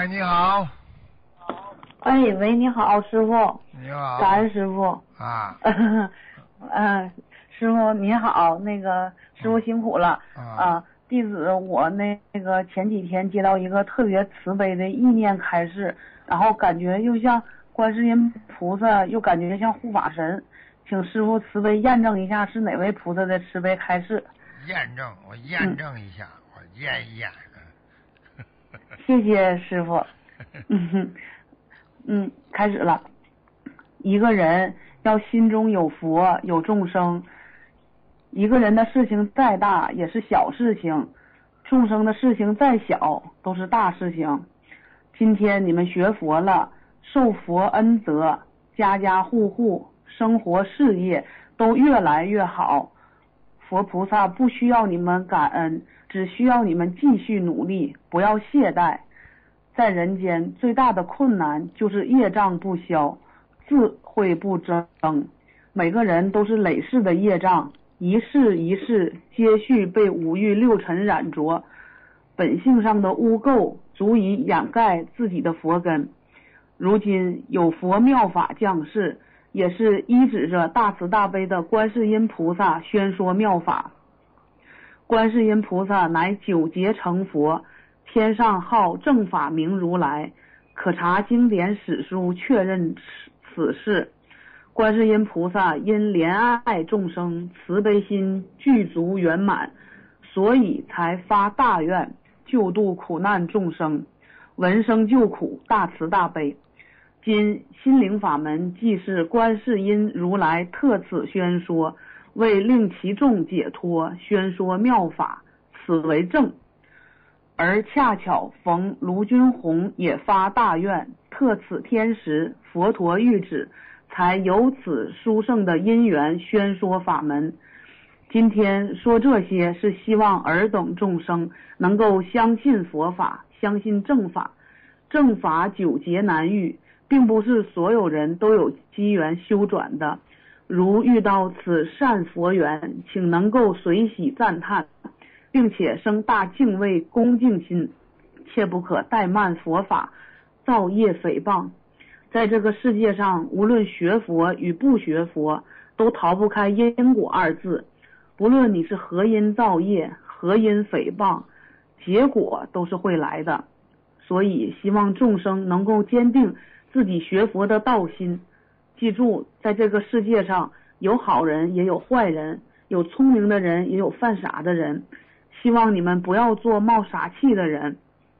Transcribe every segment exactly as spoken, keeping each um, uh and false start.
喂，你好。 哎喂，你好，师傅。 你好。 感恩师傅。 啊。 嗯，师傅你好，那个师傅辛苦了。 啊。 啊，弟子我那那个前几天接到一个特别慈悲的意念开示，然后感觉又像观世音菩萨，又感觉像护法神，请师傅慈悲验证一下是哪位菩萨的慈悲开示。 验证，我验证一下，嗯、我验一验。 谢谢师傅。嗯嗯，开始了。一个人要心中有佛有众生，一个人的事情再大也是小事情，众生的事情再小都是大事情。今天你们学佛了，受佛恩泽，家家户户生活事业都越来越好，佛菩萨不需要你们感恩，只需要你们继续努力，不要懈怠。在人间最大的困难就是业障不消，智慧不增。每个人都是累世的业障，一世一世接续被五欲六尘染着，本性上的污垢足以掩盖自己的佛根。如今有佛妙法降世，也是依指着大慈大悲的观世音菩萨宣说妙法。观世音菩萨乃九劫成佛，天上号正法明如来，可查经典史书确认此事。观世音菩萨因怜爱众生，慈悲心具足圆满，所以才发大愿救度苦难众生，闻声救苦，大慈大悲。今心灵法门既是观世音如来特此宣说，为令其众解脱，宣说妙法，此为正。而恰巧逢卢军宏也发大愿，特此天时佛陀谕旨，才有此殊胜的因缘宣说法门。今天说这些是希望尔等众生能够相信佛法，相信正法。正法九劫难遇，并不是所有人都有机缘修转的，如遇到此善佛缘，请能够随喜赞叹，并且生大敬畏恭敬心，切不可怠慢佛法，造业诽谤。在这个世界上，无论学佛与不学佛，都逃不开因果二字。不论你是何因造业，何因诽谤，结果都是会来的。所以希望众生能够坚定自己学佛的道心。记住，在这个世界上，有好人也有坏人，有聪明的人也有犯傻的人。希望你们不要做冒傻气的人。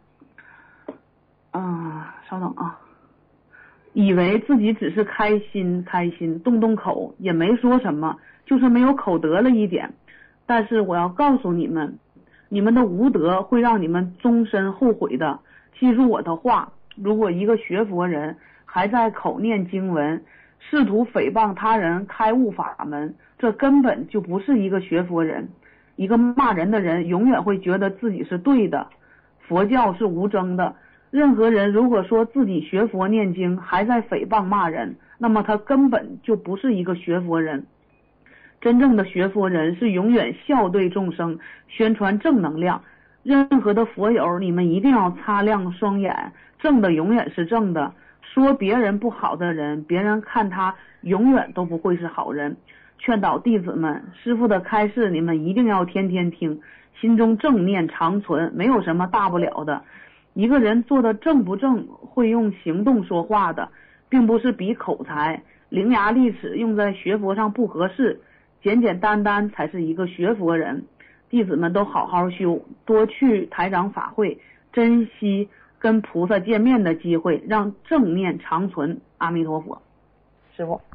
啊，稍等啊。以为自己只是开心开心，动动口也没说什么，就是没有口德了一点。但是我要告诉你们，你们的无德会让你们终身后悔的。记住我的话，如果一个学佛人还在口念经文，试图诽谤他人开悟法门，这根本就不是一个学佛人。一个骂人的人永远会觉得自己是对的。佛教是无争的，任何人如果说自己学佛念经还在诽谤骂人，那么他根本就不是一个学佛人。真正的学佛人是永远笑对众生，宣传正能量。任何的佛友，你们一定要擦亮双眼，正的永远是正的。说别人不好的人，别人看他永远都不会是好人。劝导弟子们，师父的开示你们一定要天天听，心中正念常存，没有什么大不了的。一个人做的正不正，会用行动说话的，并不是比口才，伶牙俐齿用在学佛上不合适，简简单单才是一个学佛人。弟子们都好好修，多去台长法会，珍惜跟菩萨见面的机会，让正念长存。阿弥陀佛。师父。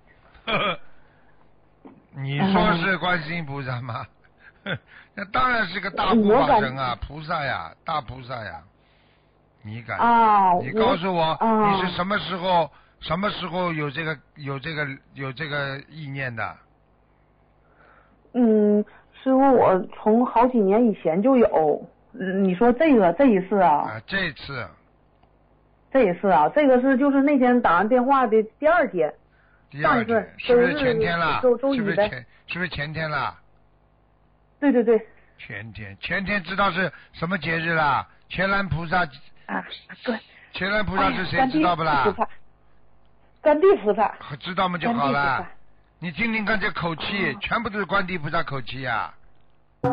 你说是观世音菩萨吗？那当然是个大护法神啊，菩萨呀，大菩萨呀。你敢？ 啊！ 你告诉我， 啊、 你是什么时候、什么时候有这个、有这个、有这个意念的？ 嗯，师傅，我从好几年以前就有。你说这个这一次啊？ 啊，这一次。 这一次啊，这个是就是那天打完电话的第二天。 第二天是不是前天了？ 周周一是不是前是不是前天了？ 对对对。 前天前天知道是什么节日了？乾兰菩萨啊，关乾銮菩萨是谁知道不啦？ 菩萨，观地菩萨， 知道吗就好了。你听听看这口气，全部都是观地菩萨口气呀、啊。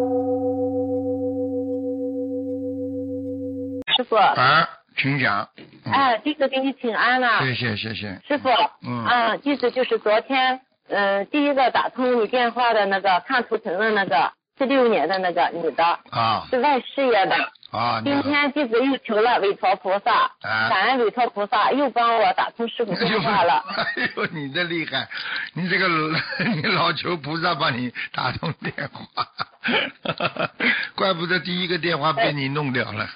师傅啊，请讲。 嗯、哎，弟子给你请安了。 谢谢谢谢。 师傅， 嗯， 啊，弟子就是昨天，嗯、呃，第一个打通你电话的那个看图腾的那个，是六年的那个女的， 啊， 是外事业的。 啊， 今天弟子又求了韦陀菩萨， 啊、 感恩韦陀菩萨又帮我打通师傅电话了。 哎呦，你的厉害！你这个你老求菩萨帮你打通电话，怪不得第一个电话被你弄掉了。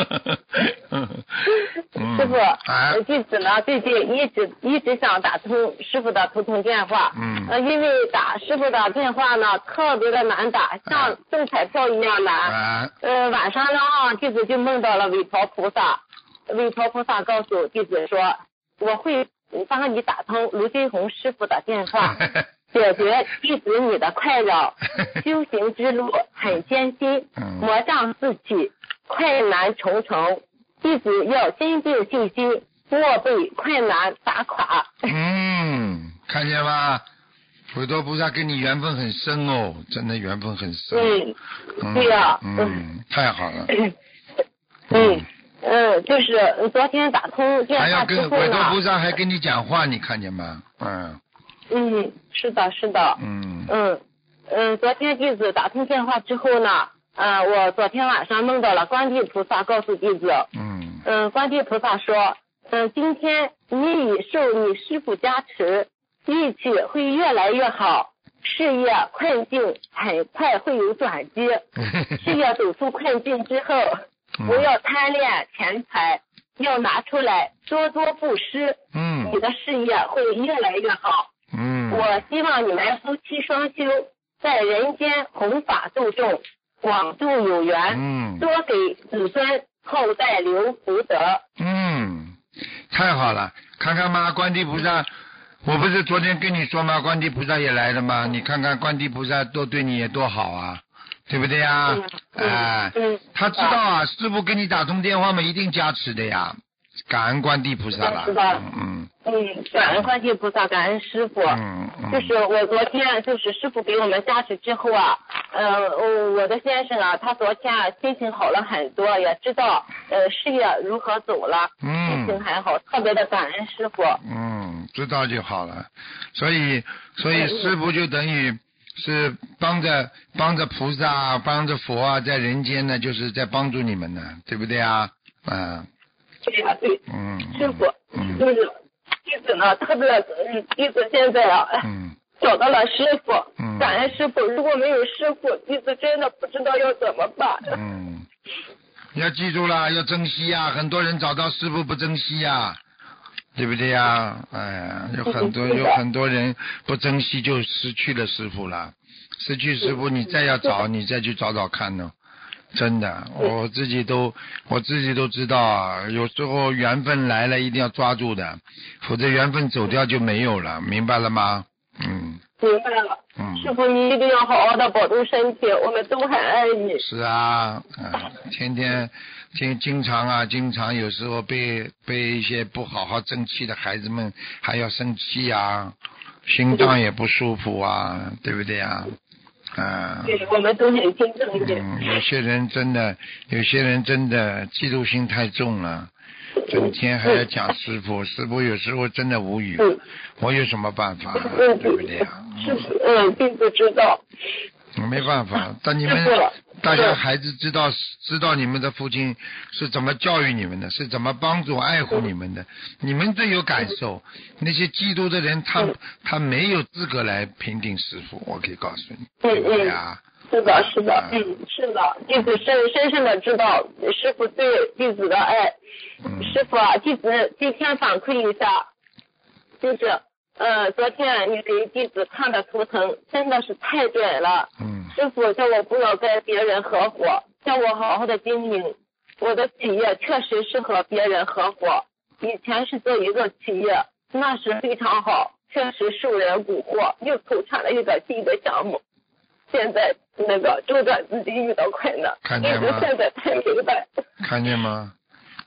师傅， 啊、 弟子呢最近一直一直想打通师傅的图腾电话， 嗯， 呃，因为打师傅的电话呢特别的难打，像中彩票一样难。 啊、 呃，晚上呢。弟子就梦到了韦陀菩萨，韦陀菩萨告诉弟子说，我会帮你打通卢金红师傅的电话，解决弟子你的困扰。修行之路很艰辛，魔障四起，困难重重，弟子要坚定信心，莫被困难打垮。 嗯，看见吗？韦陀菩萨跟你缘分很深哦，真的缘分很深。 嗯， 嗯对呀、啊， 嗯，嗯太好了。 嗯嗯，就是昨天打通电话之后呢， 还要跟韦陀菩萨还跟你讲话，你看见吗？嗯。 嗯，是的，是的。 嗯。 嗯嗯，昨天弟子打通电话之后呢，呃，我昨天晚上梦到了观地菩萨告诉弟子， 嗯嗯，观地菩萨说，嗯，今天你已受你师父加持。运气会越来越好，事业困境很快会有转机。事业走出困境之后，不要贪恋钱财，要拿出来多多布施。 嗯， 你的事业会越来越好。 嗯， 我希望你们夫妻双修，在人间弘法度众，广度有缘。 嗯， 多给子孙后代留福德。 嗯，太好了，看看嘛，观地菩萨。我不是昨天跟你说吗？观地菩萨也来了吗？你看看观地菩萨多对你也多好啊，对不对呀？哎、 嗯嗯， 他知道啊，师父跟你打通电话嘛，一定加持的呀。感恩观地菩萨了。 知道。 嗯嗯，感恩观地菩萨，感恩师傅。 嗯嗯。 就是我昨天就是师傅给我们加持之后啊，呃，我的先生啊，他昨天啊心情好了很多，也知道呃事业如何走了， 嗯， 心情还好，特别的感恩师傅。 嗯，知道就好了。所以，所以师傅就等于是帮着帮着菩萨，帮着佛啊，在人间呢，就是在帮助你们呢，对不对啊？啊。 对呀、啊，对。 嗯。 师傅， 嗯。 就是弟子呢，特别嗯，弟子现在啊， 嗯。 找到了师傅， 嗯， 感恩师傅。如果没有师傅，弟子真的不知道要怎么办。 嗯，要记住了，要珍惜呀、啊！很多人找到师傅不珍惜呀、啊，对不对呀、啊？哎呀，有很多有很多人不珍惜，就失去了师傅了。失去师傅，你再要找，你再去找找看呢。真的，我自己都我自己都知道啊，有时候缘分来了一定要抓住的，否则缘分走掉就没有了，明白了吗？嗯。 明白了。嗯。师傅，你一定要好好的保重身体，我们都很爱你。 是啊，啊，天天经经常啊，经常有时候被被一些不好好争气的孩子们还要生气啊，心脏也不舒服啊，对不对啊？啊， 对，我们都很心疼的。 嗯，有些人真的，有些人真的嫉妒心太重了，整天还要讲师傅，师傅有时候真的无语， 嗯、 我有什么办法、啊， 嗯、 对不对啊？ 是，嗯，并不知道。 没办法，但你们大家孩子知道知道你们的父亲是怎么教育你们的，是怎么帮助爱护你们的，你们最有感受。那些嫉妒的人，他他没有资格来评定师傅，我可以告诉你，对不对啊？ 是的，是的，嗯，是的，弟子深深深的知道师傅对弟子的爱。 嗯、 师傅啊，弟子今天反馈一下，就是呃，昨天你给弟子看的图腾真的是太准了。 嗯。 师傅叫我不要跟别人合伙，叫我好好的经营。我的企业确实是和别人合伙，以前是做一个企业，那时非常好，确实受人蛊惑，又投产了一个新的项目。现在那个周转资金遇到困难， 看见吗？ 现在才明白。 看见吗？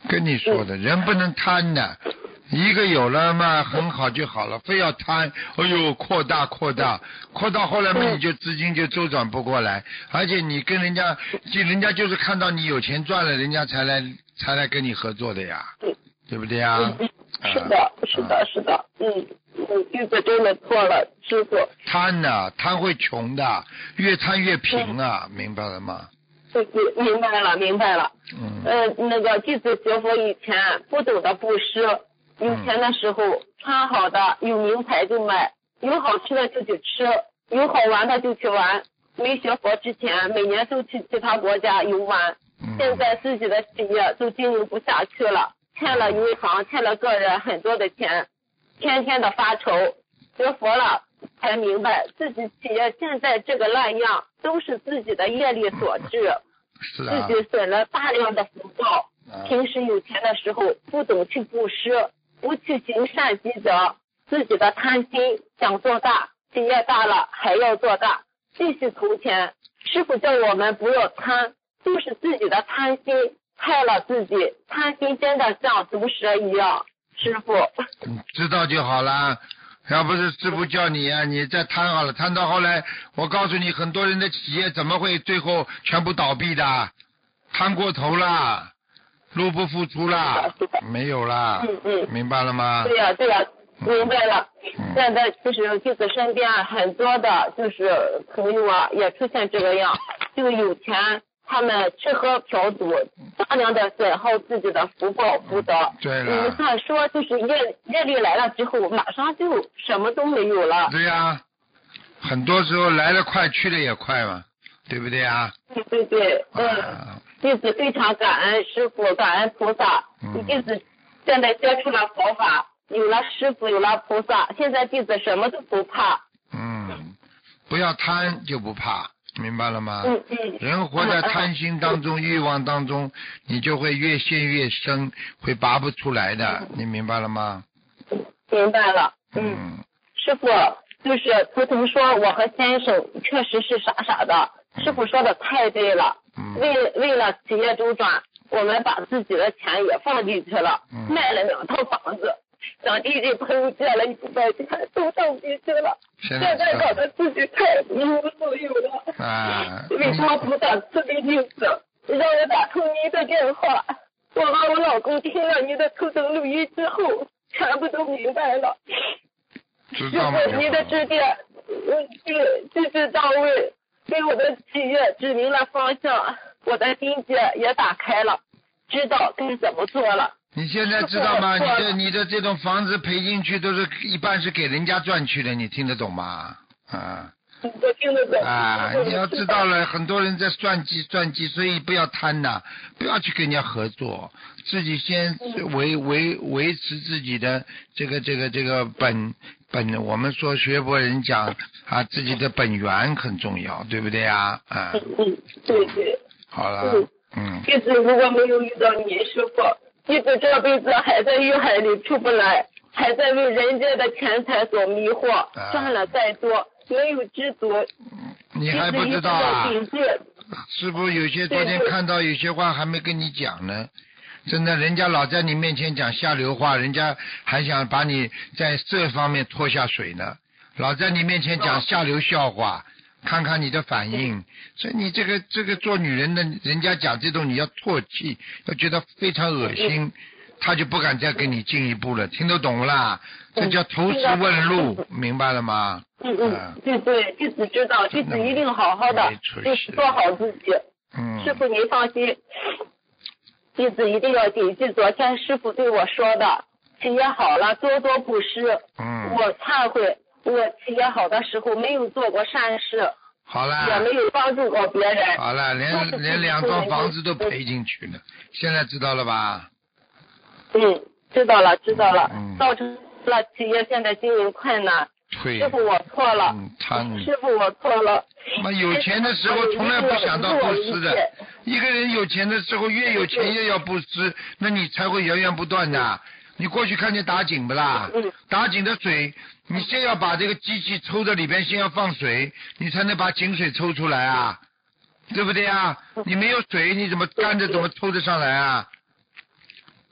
跟你说的，人不能贪的。一个有了嘛，很好就好了，非要贪，哎呦，扩大扩大，扩到后来嘛，你就资金就周转不过来，而且你跟人家，就人家就是看到你有钱赚了，人家才来才来跟你合作的呀，对不对呀？ 嗯，是的，是的，是的，嗯，嗯，弟子真的错了，师傅。 贪呐，贪会穷的，越贪越贫啊，明白了吗？ 对对，明白了，明白了。 嗯。 呃，那个弟子学佛以前不懂得布施。有钱的时候穿好的有名牌就买，有好吃的就去吃，有好玩的就去玩。没学佛之前每年都去其他国家游玩，现在自己的企业都经营不下去了，欠了银行欠了个人很多的钱，天天的发愁。学佛了才明白自己企业现在这个烂样都是自己的业力所致， 是啊， 自己损了大量的福报。平时有钱的时候不懂去布施，不去行善积德，自己的贪心想做大，企业大了还要做大，继续投钱。师父叫我们不要贪，就是自己的贪心害了自己，贪心真的像毒蛇一样。师父， 知道就好了。要不是师父叫你啊，你再贪好了，贪到后来，我告诉你，很多人的企业怎么会最后全部倒闭的？贪过头了。入不敷出啦，没有啦， 嗯嗯， 明白了吗？ 对呀、啊、对呀、啊，明白了。 嗯、 现在就是弟子身边很多的，就是朋友啊，也出现这个样，就有钱，他们吃喝嫖赌，大量的损耗自己的福报福德。 对了。 你算说，就是业业力来了之后，马上就什么都没有了。 对呀、啊，很多时候来得快，去得也快嘛，对不对啊？ 对对对，嗯。 啊弟子非常感恩师父，感恩菩萨。 嗯、 弟子现在接触了佛法，有了师父，有了菩萨，现在弟子什么都不怕。 嗯，不要贪就不怕，明白了吗？ 嗯嗯。 人活在贪心当中、欲望当中，你就会越陷越深，会拔不出来的，嗯、你明白了吗？ 明白了。 嗯。 嗯师父，就是图腾说我和先生确实是傻傻的，嗯、师父说的太对了。 嗯、 为为了企业周转，我们把自己的钱也放进去了， 嗯、 卖了两套房子，向弟弟朋友借了一百钱，都放进去了。 现在搞得自己太一无所有了。 啊！ 为什么菩萨慈悲弟子，让我打通你的电话？我和我老公听了你的图腾录音之后，全部都明白了。 知道吗？ 你的指点，嗯，句句到位。给我的企业指明了方向，我的心结也打开了，知道该怎么做了。 你现在知道吗？你的你的这种房子赔进去都是一般是给人家赚去的，你听得懂吗？啊。 我听得懂。 啊，你要知道了，很多人在算计算计，所以不要贪呐，不要去跟人家合作，自己先维维维持自己的这个这个这个本本，我们说学佛人讲啊，自己的本源很重要，对不对啊？啊。 嗯嗯，对对。 好了。 嗯。 嗯。 弟子如果没有遇到你师父，弟子这辈子还在欲海里出不来，还在为人间的钱财所迷惑， 啊、 赚了再多。没有知足， 你还不知道啊？师父有些昨天看到有些话还没跟你讲呢，真的，人家老在你面前讲下流话，人家还想把你在这方面拖下水呢，老在你面前讲下流笑话，看看你的反应。所以你这个这个做女人的，人家讲这种你要唾弃，要觉得非常恶心，他就不敢再跟你进一步了，听得懂啦？这叫投石问路，明白了吗？ 嗯嗯，对对，弟子知道，弟子一定好好的，就是做好自己。 嗯。 师父您放心，弟子一定要谨记昨天师父对我说的，企业好了多多布施。 嗯。 我忏悔，我企业好的时候没有做过善事。 好了。 也没有帮助过别人。 好了，连连两幢房子都赔进去了，现在知道了吧？ 嗯，知道了，知道了， 嗯、 造成了企业现在经营困难。 对。 师傅，我错了。 嗯，贪。 师傅，我错了。 那有钱的时候从来不想到布施的，一个人有钱的时候越有钱越要布施，那你才会源源不断的。你过去看见打井不啦？ 嗯、 打井的水，你先要把这个机器抽到里边，先要放水，你才能把井水抽出来啊，对不对啊？你没有水，你怎么干着怎么抽得上来啊？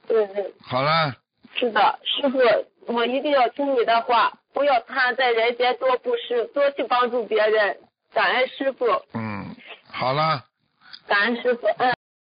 嗯嗯。 好了。 是的，师傅，我一定要听你的话，不要他在人间多布施，多去帮助别人。感恩师傅。 嗯，好了。 感恩师傅，嗯。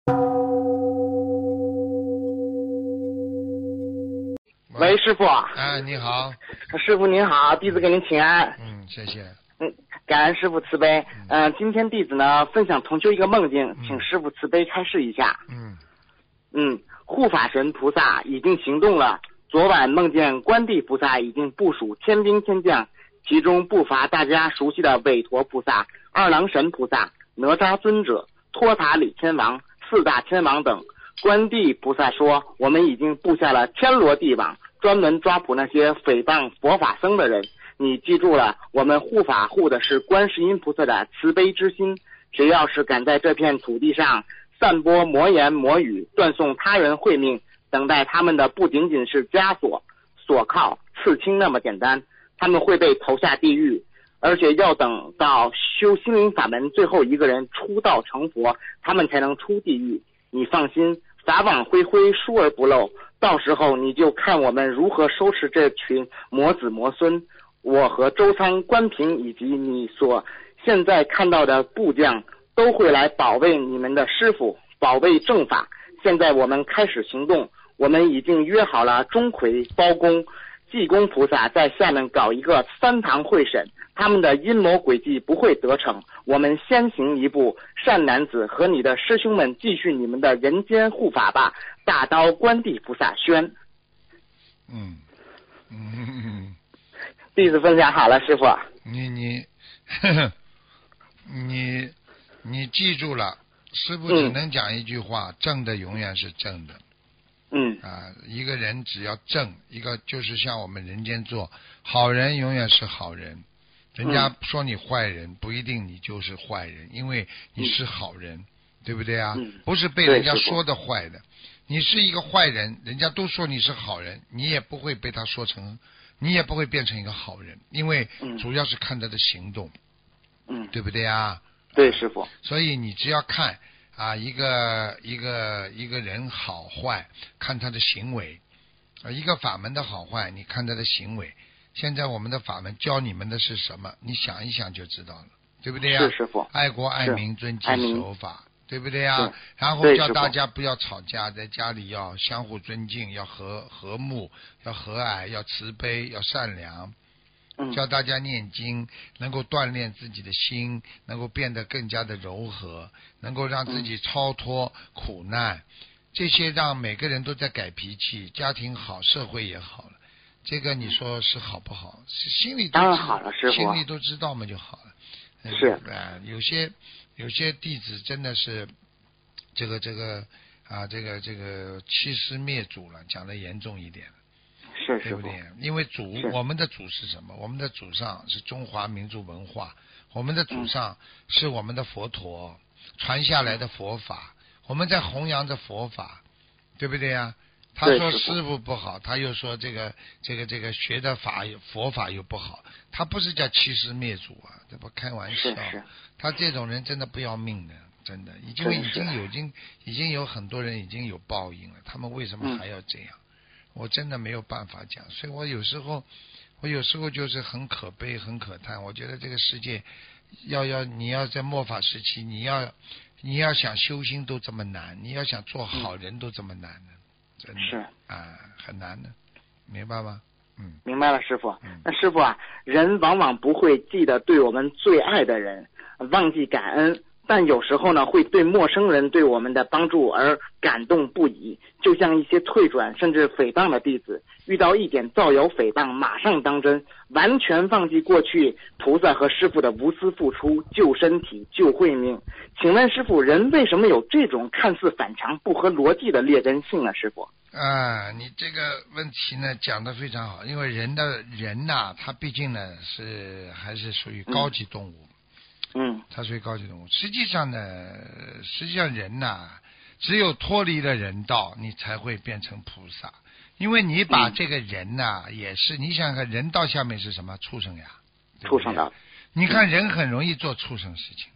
喂，师傅。 哎，你好。 师傅您好，弟子给您请安。 嗯，谢谢。 嗯，感恩师傅慈悲。嗯、呃，今天弟子呢分享同修一个梦境， 嗯、 请师傅慈悲开示一下。 嗯。 嗯，护法神菩萨已经行动了。昨晚梦见观地菩萨已经部署千兵千将，其中不乏大家熟悉的韦陀菩萨、二郎神菩萨、哪吒尊者、托塔李天王、四大天王等。观地菩萨说，我们已经布下了天罗地网，专门抓捕那些诽谤佛法僧的人。你记住了，我们护法护的是观世音菩萨的慈悲之心。谁要是敢在这片土地上散播魔言魔语，断送他人慧命，等待他们的不仅仅是枷锁、锁铐、刺青那么简单，他们会被投下地狱，而且要等到修心灵法门最后一个人出道成佛，他们才能出地狱。你放心，法网恢恢，疏而不漏，到时候你就看我们如何收拾这群魔子魔孙。我和周仓、关平以及你所现在看到的部将都会来保卫你们的师父，保卫正法。现在我们开始行动，我们已经约好了钟馗、包公、济公菩萨在下面搞一个三堂会审，他们的阴谋诡计不会得逞。我们先行一步，善男子和你的师兄们继续你们的人间护法吧。大刀观地菩萨宣。 嗯嗯嗯， 弟子分享好了，师傅。 你你呵呵你你记住了，师傅只能讲一句话：嗯、正的永远是正的。 嗯啊，一个人只要正，一个就是像我们人间做好人，永远是好人。人家说你坏人，嗯、不一定你就是坏人，因为你是好人，嗯、对不对啊？ 嗯、 不是被人家说的坏的。你是一个坏人，人家都说你是好人，你也不会被他说成，你也不会变成一个好人，因为主要是看他的行动， 嗯， 对不对啊？ 对，师傅。 所以你只要看啊，一个一个一个人好坏，看他的行为，啊，一个法门的好坏，你看他的行为。现在我们的法门教你们的是什么？你想一想就知道了，对不对呀？ 是师傅。 爱国爱民，遵纪守法，对不对呀？然后叫大家不要吵架，在家里要相互尊敬，要和和睦，要和蔼，要慈悲，要善良。教大家念经，能够锻炼自己的心，能够变得更加的柔和，能够让自己超脱苦难，这些让每个人都在改脾气，家庭好，社会也好了。这个你说是好不好？是心里都当然好了，师傅， 心里都知道嘛就好了。 是啊，有些有些弟子真的是这个这个啊，这个这个欺师灭祖了，讲得严重一点。 是， 对不对？因为祖，我们的祖是什么？我们的祖上是中华民族文化，我们的祖上是我们的佛陀传下来的佛法，我们在弘扬着佛法，对不对呀？他说师父不好，他又说这个这个这个学的法佛法又不好，他不是叫欺师灭祖啊，这不开玩笑。他这种人真的不要命的，真的，因为已经有已经已经有很多人已经有报应了，他们为什么还要这样？我真的没有办法讲，所以我有时候，我有时候就是很可悲、很可叹。我觉得这个世界，要要你要在末法时期，你要你要想修心都这么难，你要想做好人都这么难的，真的是啊，很难的，明白吗？嗯， 明白了，师傅。 嗯、 那师傅啊，人往往不会记得对我们最爱的人，忘记感恩。但有时候呢，会对陌生人对我们的帮助而感动不已，就像一些退转甚至诽谤的弟子，遇到一点造谣诽谤，马上当真，完全忘记过去菩萨和师父的无私付出，救身体、救慧命。请问师父，人为什么有这种看似反常、不合逻辑的劣根性呢？师父啊，你这个问题呢讲得非常好，因为人的人呐、啊，他毕竟呢是还是属于高级动物。嗯嗯， 它属于高级动物。实际上呢，实际上人呐、啊，只有脱离了人道，你才会变成菩萨。因为你把这个人呐、啊，嗯、也是你想想看，人道下面是什么？畜生呀， 畜生道。 你看人很容易做畜生事情，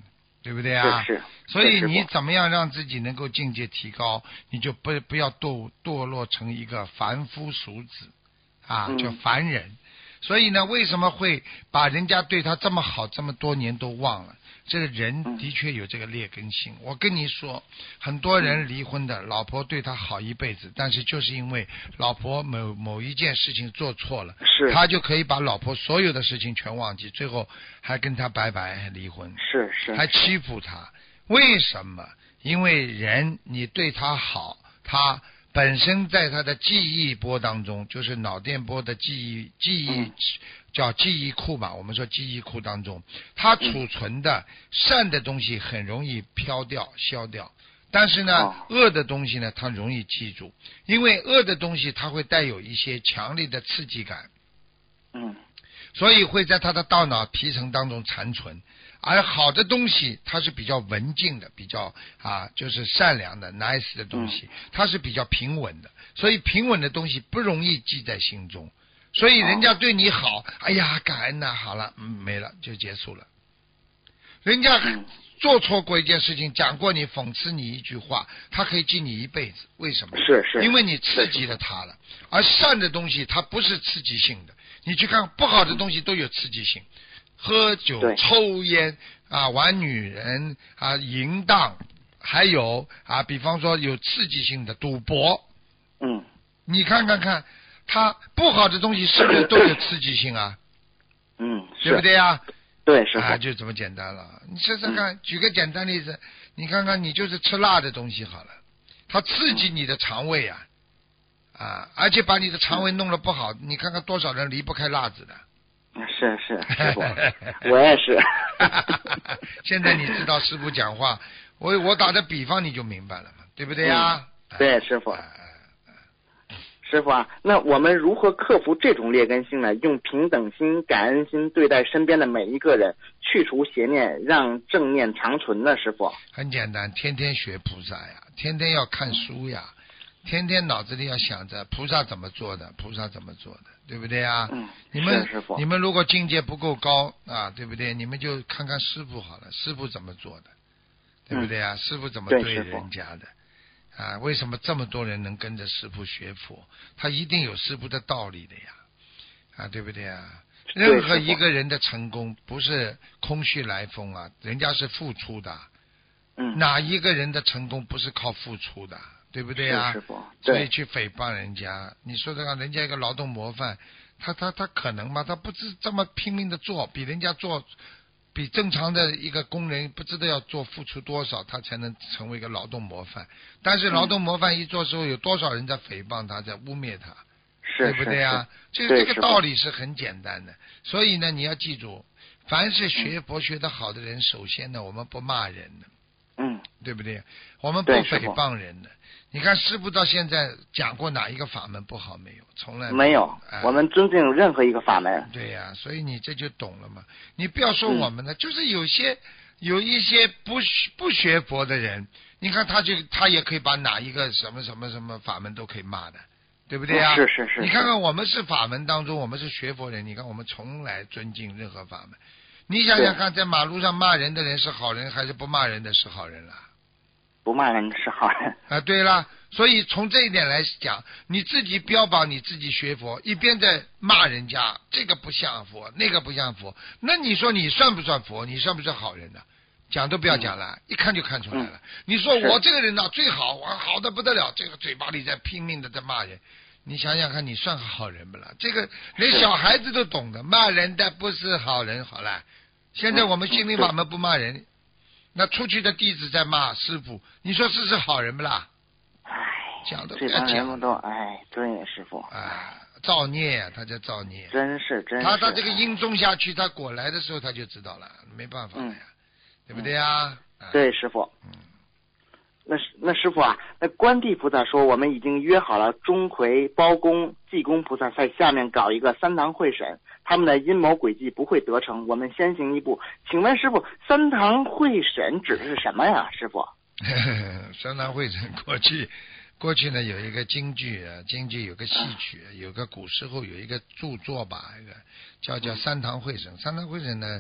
对不对啊？ 是是。 所以你怎么样让自己能够境界提高，你就不不要堕堕落成一个凡夫俗子啊， 嗯、 叫凡人。所以呢，为什么会把人家对他这么好这么多年都忘了？这个人的确有这个劣根性。我跟你说，很多人离婚的，老婆对他好一辈子，但是就是因为老婆某某一件事情做错了， 是他就可以把老婆所有的事情全忘记，最后还跟他拜拜离婚， 是是， 还欺负他。为什么？因为人你对他好，他本身在他的记忆波当中，就是脑电波的记忆记忆、嗯、叫记忆库吧，我们说记忆库当中，它储存的善的东西很容易飘掉消掉，但是呢、哦、恶的东西呢它容易记住，因为恶的东西它会带有一些强烈的刺激感， 嗯， 所以会在他的大脑皮层当中残存。而好的东西它是比较文静的，比较啊就是善良的 nice 的东西，它是比较平稳的，所以平稳的东西不容易记在心中，所以人家对你好，哎呀感恩呐、啊，好了，嗯，没了就结束了。人家做错过一件事情，讲过你讽刺你一句话，他可以记你一辈子。为什么？ 是是， 因为你刺激了他了。而善的东西它不是刺激性的，你去看不好的东西都有刺激性。喝酒、抽烟啊，玩女人啊，淫荡，还有啊，比方说有刺激性的赌博， 嗯， 你看看看，它不好的东西是不是都有刺激性啊？ 嗯， 对不对啊？ 对，是啊，就这么简单了。你试试看，嗯、举个简单例子，你看看，你就是吃辣的东西好了，它刺激你的肠胃啊，啊，而且把你的肠胃弄得不好，嗯、你看看多少人离不开辣子的。 是是，师傅，我也是。 现在你知道师傅讲话，我我打的比方你就明白了嘛，对不对呀？ 嗯、对，师傅。师傅啊，那我们如何克服这种劣根性呢？用平等心、感恩心对待身边的每一个人，去除邪念，让正念长存呢？师傅。 很简单，天天学菩萨呀，天天要看书呀。天天脑子里要想着菩萨怎么做的，菩萨怎么做的，对不对啊？ 嗯， 你们师傅， 你们如果境界不够高啊，对不对？你们就看看师父好了，师父怎么做的，对不对啊？嗯、师父怎么对人家的啊？为什么这么多人能跟着师父学佛？他一定有师父的道理的呀，啊，对不对啊？任何一个人的成功不是空穴来风啊，人家是付出的。 嗯， 哪一个人的成功不是靠付出的？对不对啊？所以去诽谤人家，你说这个人家一个劳动模范，他他他可能吗？他不是这么拼命的做，比人家做，比正常的一个工人不知道要做付出多少，他才能成为一个劳动模范。但是劳动模范一做之后，有多少人在诽谤他，在污蔑他， 是对不对啊？这个这个道理是很简单的。所以呢，你要记住，凡是学佛学得好的人，首先呢，我们不骂人的， 嗯， 对不对？我们不诽谤人的。你看师父到现在讲过哪一个法门不好没有？从来没有。 哎、 我们尊敬任何一个法门。 对呀、啊，所以你这就懂了嘛。你不要说我们的，嗯、就是有些有一些不不学佛的人，你看他就他也可以把哪一个什么什么什么法门都可以骂的，对不对啊？ 是是是。 你看看我们是法门当中，我们是学佛人，你看我们从来尊敬任何法门。你想想看，在马路上骂人的人是好人，还是不骂人的是好人啦？ 不骂人是好人啊，对了，所以从这一点来讲，你自己标榜你自己学佛，一边在骂人家这个不像佛，那个不像佛，那你说你算不算佛？你算不算好人呢？讲都不要讲了，嗯、一看就看出来了。嗯、你说我这个人呢最好，我好的不得了，这个嘴巴里在拼命的在骂人，你想想看，你算好人不啦？这个连小孩子都懂的，骂人的不是好人。好了，现在我们心灵法门不骂人。嗯那出去的弟子在骂师父，你说这是好人不啦？ 唉， 讲都不要讲。都唉，对师父。 唉，造孽啊，他叫造孽。 真是真是。 他他这个因种下去，他果来的时候他就知道了，没办法了呀，嗯、对不对呀？ 嗯、对，师父。嗯。那那师父啊，那观地菩萨说我们已经约好了钟馗、包公、济公菩萨在下面搞一个三堂会审，他们的阴谋诡计不会得逞，我们先行一步。请问师父，三堂会审指的是什么呀？师父？ 三堂会审过去过去呢有一个京剧啊，京剧有个戏曲，嗯、有个古时候有一个著作吧，一个叫叫三堂会审。三堂会审呢，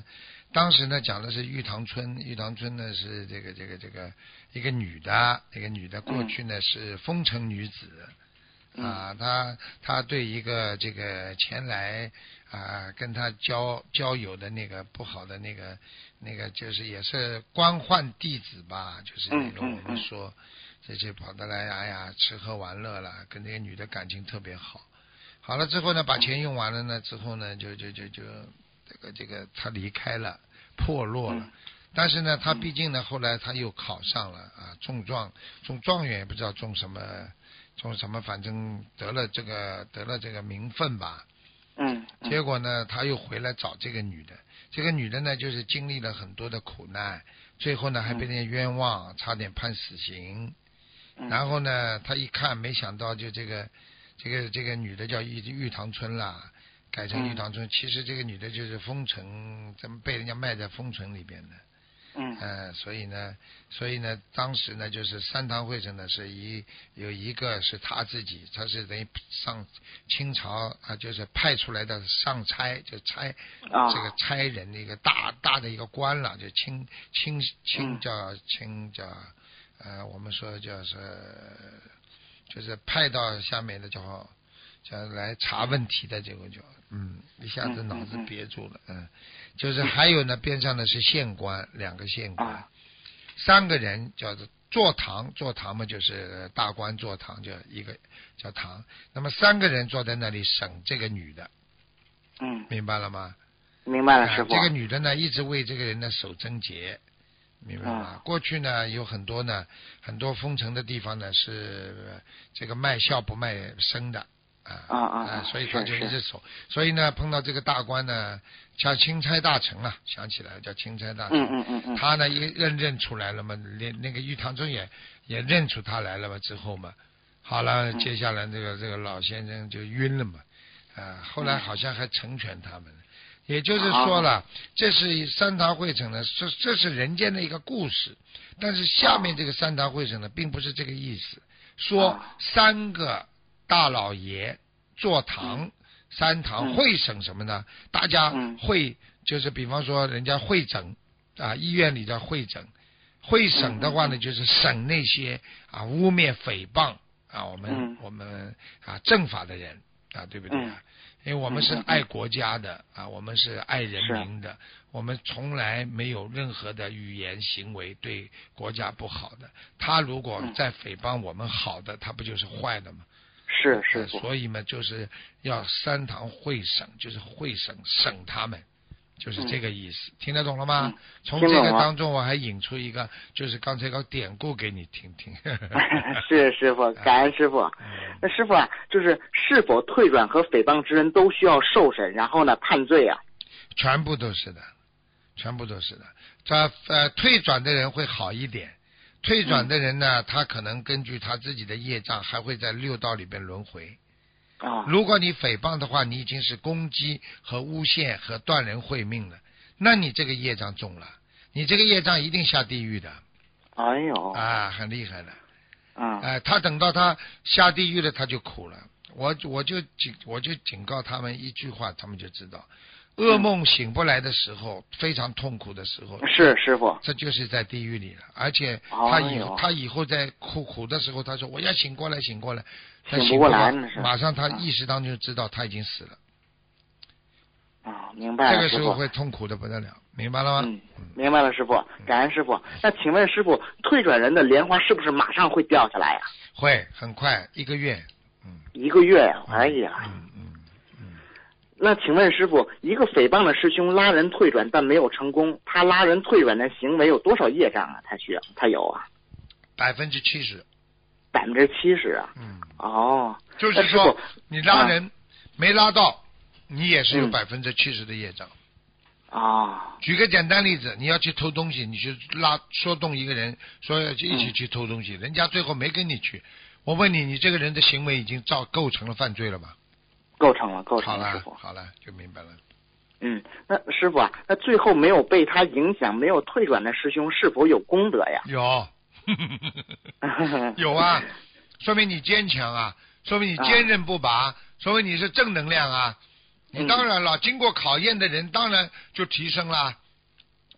当时呢讲的是玉堂春，玉堂春呢是这个这个这个一个女的，一个女的过去呢、嗯、是风尘女子。啊，他他对一个这个前来啊跟他交交友的那个不好的那个那个就是也是官宦弟子吧，就是那种我们说这些跑得来哎呀吃喝玩乐了，跟那个女的感情特别好。好了之后呢，把钱用完了呢之后呢，就就就就这个这个他离开了，破落了。但是呢，他毕竟呢后来他又考上了啊，中状中状元也不知道中什么。中什么，反正得了这个得了这个名分吧， 嗯， 结果呢，他又回来找这个女的，这个女的呢，就是经历了很多的苦难，最后呢还被人家冤枉，差点判死刑。然后呢，他一看，没想到就这个这个这个女的叫玉玉堂春啦，改成玉堂春，其实这个女的就是风尘，怎么被人家卖在风尘里边的。 嗯， 呃，所以呢，所以呢，当时呢，就是三堂会审呢，是一有一个是他自己，他是等于上清朝啊，就是派出来的上差，就差、 啊、 这个差人的一个大大的一个官了，就清清清叫清叫呃，我们说叫是就是派到下面的叫叫来查问题的这个叫嗯，一下子脑子憋住了，嗯。嗯就是还有呢，边上呢是县官，两个县官， 啊、 三个人叫做坐堂，坐堂嘛就是大官坐堂，就一个叫堂。那么三个人坐在那里审这个女的， 嗯， 明白了吗？ 明白了，师傅。 这个女的呢，一直为这个人呢守贞节，明白吗？ 啊、 过去呢有很多呢，很多封城的地方呢是这个卖笑不卖身的。啊啊啊！ 啊所以他就一直守，所以呢，碰到这个大官呢，叫钦差大臣啊，想起来了叫钦差大臣。 嗯嗯嗯嗯。 他呢也认认出来了嘛，连那个玉堂春也也认出他来了嘛，之后嘛，好了， 嗯、 接下来这个这个老先生就晕了嘛，啊，后来好像还成全他们。嗯、也就是说了，这是三堂会审呢，这这是人间的一个故事，但是下面这个三堂会审呢，并不是这个意思，说三个。大老爷坐堂，嗯、三堂会审什么呢？嗯、大家会就是比方说人家会诊啊，医院里的会诊，会审的话呢，就是审那些啊污蔑诽谤啊我们、嗯、我们啊正法的人啊，对不对啊？因为我们是爱国家的啊，我们是爱人民的，我们从来没有任何的语言行为对国家不好的。他如果在诽谤我们好的，他不就是坏的吗？ 是是， 所以嘛，就是要三堂会审，就是会审审他们，就是这个意思，嗯、听得懂了吗？嗯、从这个当中，我还引出一个，就是刚才个典故给你听听。 是师傅，感恩师傅。嗯、那师傅啊，就是是否退转和诽谤之人都需要受审，然后呢判罪啊？ 全部都是的，全部都是的。这呃退转的人会好一点。退转的人呢，嗯、他可能根据他自己的业障，还会在六道里边轮回。 啊， 如果你诽谤的话，你已经是攻击和诬陷和断人慧命了，那你这个业障重了，你这个业障一定下地狱的。 哎呦， 啊，很厉害的。 啊， 哎、呃，他等到他下地狱了，他就苦了。我我就警我就警告他们一句话，他们就知道。噩梦醒不来的时候，非常痛苦的时候， 是师傅， 这就是在地狱里了。而且他以后、 哦、 他以后在苦苦的时候，他说我要醒过来，醒过来，他醒不过来， 马上他意识当中就知道他已经死了。 啊，明白了， 这个时候会痛苦的不得了，明白了吗？ 嗯，明白了，师傅，感恩师傅。那请问师傅，退转人的莲花是不是马上会掉下来呀、啊？ 会，很快，一个月。嗯， 一个月呀，哎呀。 嗯嗯。 那请问师傅，一个诽谤的师兄拉人退转但没有成功，他拉人退转的行为有多少业障啊？他需要，他有啊？ 百分之七十。 百分之七十啊？ 嗯。 哦。 就是说，你拉人、 啊、 没拉到，你也是有百分之七十的业障。 啊、哦。 举个简单例子，你要去偷东西，你去拉说动一个人，说要一起去偷东西，嗯、人家最后没跟你去，我问你，你这个人的行为已经造构成了犯罪了吗？ 构成了，构成了，师傅， 好了，就明白了。 嗯，那师傅啊，那最后没有被他影响、没有退转的师兄，是否有功德呀？ 有，有啊，说明你坚强啊，说明你坚韧不拔，啊、说明你是正能量啊。你当然了，嗯、经过考验的人，当然就提升了。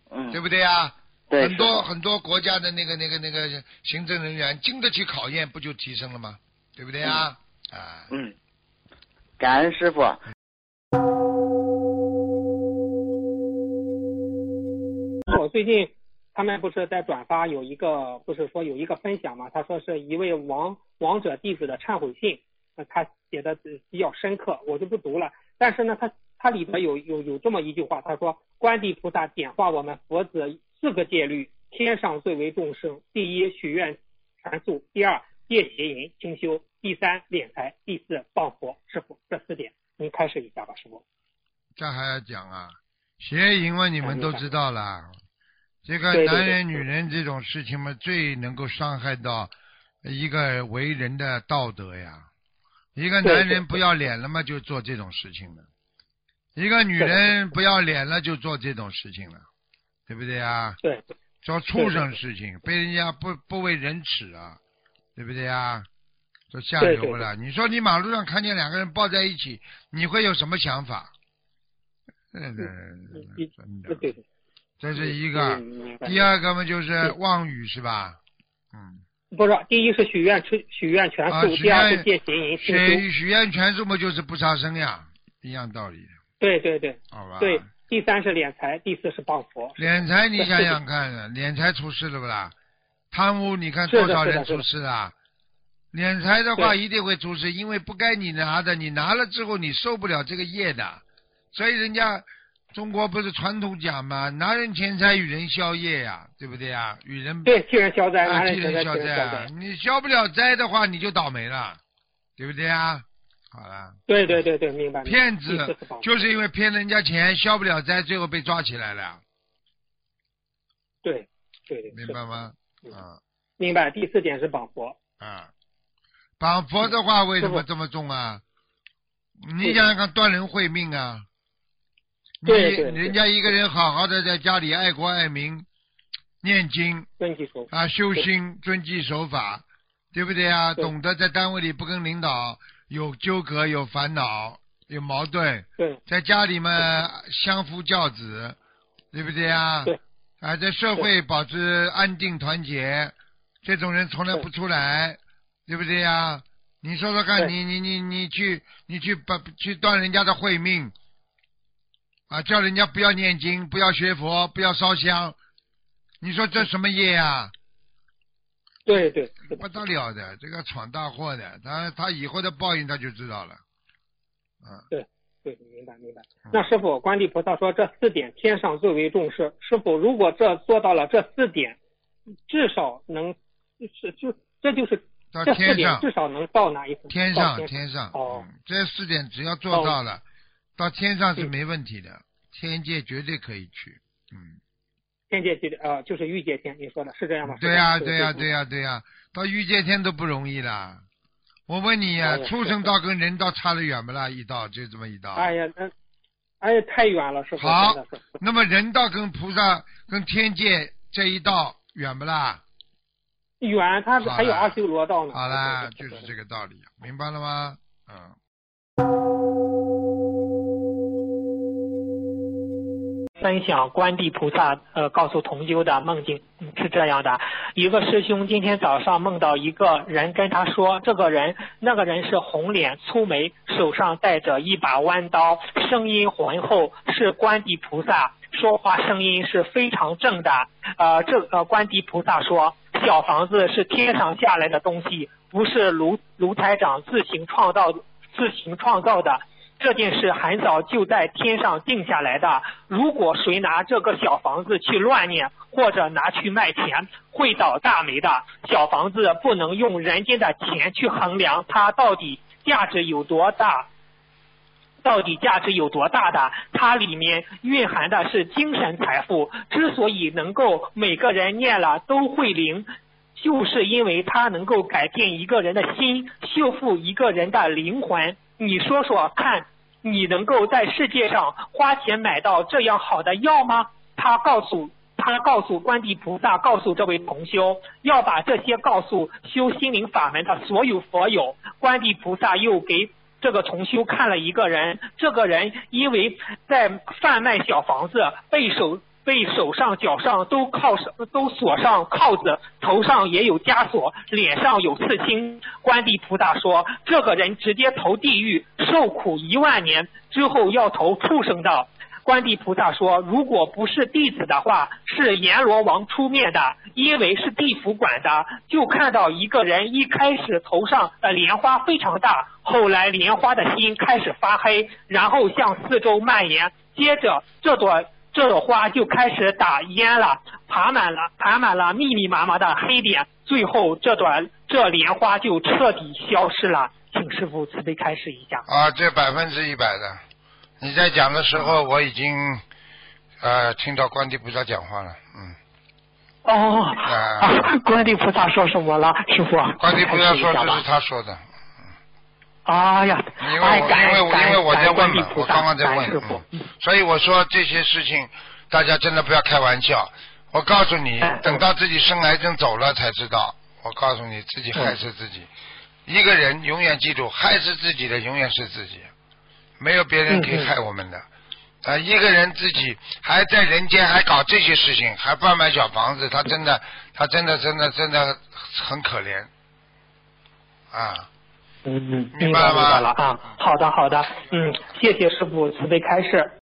嗯， 对不对啊？ 对， 很多很多国家的那个那个那个行政人员经得起考验，不就提升了吗？对不对啊？ 嗯、 啊， 嗯，感恩师傅。 我最近他们不是在转发有一个，不是说有一个分享嘛？他说是一位王王者弟子的忏悔信，呃，他写的比较深刻，我就不读了。但是呢，他他里边有有有这么一句话，他说观地菩萨点化我们佛子四个戒律，天上最为众生。第一，许愿全素；第二，戒邪淫清修；第三，敛财；第四，报佛。师傅，这四点您开示一下吧，师傅。 这还要讲啊？邪淫嘛，你们都知道了。这个对对对男人、女人这种事情嘛，最能够伤害到一个为人的道德呀。一个男人不要脸了嘛，就做这种事情了；一个女人不要脸了，就做这种事情了，对不对啊？ 对。 做畜生事情，被人家不不为人耻啊，对不对啊？做下流了。你说你马路上看见两个人抱在一起，你会有什么想法？嗯，真的。 对对。 这是一个，第二个嘛就是妄语是吧？嗯。 不是，第一是许愿许许愿全素， 啊、 第二是戒邪淫清修。 许许愿全素嘛就是不杀生呀，一样道理。 对对对。 好吧。 对，第三是敛财，第四是报佛。 敛财你想想看，敛财出事了不啦？贪污你看多少人出事啊？敛财的话一定会出事，因为不该你拿的，你拿了之后你受不了这个业的，所以人家。中国不是传统讲嘛，拿人钱财与人消业呀、啊，对不对呀、啊？与人对替人消灾， 啊， 拿人替人消灾啊！你消不了灾的话，你就倒霉了，对不对啊？好了。 对对对对，明白。 骗子就是因为骗人家钱，消不了灾，最后被抓起来了。 对对对。 明白吗？ 啊。明白。第四点是绑佛。 啊，绑佛的话为什么这么重啊？你想想看，断人慧命啊！ 对对， 人家一个人好好的在家里爱国爱民，念经啊，修心，遵纪守法，对不对啊？懂得在单位里不跟领导有纠葛、有烦恼、有矛盾， 对， 在家里嘛相夫教子，对不对啊？ 对， 啊，在社会保持安定团结，这种人从来不出来，对不对呀？你说说看，你你你你去你去把去断人家的慧命。啊，叫人家不要念经，不要学佛，不要烧香，你说这什么业啊？ 对对， 不得了的，这个闯大祸的，他他以后的报应他就知道了。 嗯，对对，明白明白。那师傅，观地菩萨说这四点天上最为重视，师傅如果这做到了这四点，至少能是就这就是到这四点至少能到哪一层？ 天上天天上哦、 嗯，这四点只要做到了。哦，到天上是没问题的，嗯、天界绝对可以去，嗯。 天界界呃就是欲界天，你说的是这样吗？ 对呀、啊、对呀、啊、对呀、啊、对呀、啊，到欲界天都不容易啦。我问你呀、啊，畜生道跟人道差得远不啦？一道就这么一道。 哎呀，那哎呀太远了，师傅。 好，那么人道跟菩萨跟天界这一道远不啦？ 远，他还有阿修罗道呢。 好啦，就是这个道理，明白了吗？嗯。 分享观地菩萨呃告诉同修的梦境是这样的，一个师兄今天早上梦到一个人跟他说，这个人那个人是红脸粗眉，手上带着一把弯刀，声音浑厚，是观地菩萨，说话声音是非常正的。呃这呃观地菩萨说，小房子是天上下来的东西，不是卢卢台长自行创造自行创造的。这件事很早就在天上定下来的，如果谁拿这个小房子去乱念，或者拿去卖钱，会倒大霉的。小房子不能用人间的钱去衡量它到底价值有多大，到底价值有多大的，它里面蕴含的是精神财富，之所以能够每个人念了都会灵，就是因为它能够改变一个人的心，修复一个人的灵魂。你说说看，你能够在世界上花钱买到这样好的药吗？他告诉他告诉观地菩萨，告诉这位同修，要把这些告诉修心灵法门的所有佛友。观地菩萨又给这个同修看了一个人，这个人因为在贩卖小房子被手被手上脚上都铐上都锁上铐子，头上也有枷锁，脸上有刺青。观地菩萨说，这个人直接投地狱，受苦一万年之后要投畜生道。观地菩萨说，如果不是弟子的话，是阎罗王出面的，因为是地府管的。就看到一个人一开始头上的莲花非常大，后来莲花的心开始发黑，然后向四周蔓延，接着这朵这朵花就开始打烟了，爬满了爬满了密密麻麻的黑点，最后这朵这莲花就彻底消失了。请师父慈悲开示一下。 啊，这百分之一百的。你在讲的时候，我已经呃听到观地菩萨讲话了，嗯。 哦，啊，观地菩萨说什么了，师父？ 观地菩萨说这是他说的。 哎呀， 因为我因为我因为我在问嘛，我刚刚在问， 嗯， 所以我说这些事情大家真的不要开玩笑。我告诉你，等到自己生癌症走了才知道。我告诉你，自己害死自己。一个人永远记住，害死自己的永远是自己。没有别人可以害我们的，啊、嗯呃，一个人自己还在人间还搞这些事情，还办买小房子，他真的，他真的，真的，真的很可怜，啊， 嗯嗯， 明白了吗？ 明白了啊，好的好的，嗯，谢谢师父慈悲开示。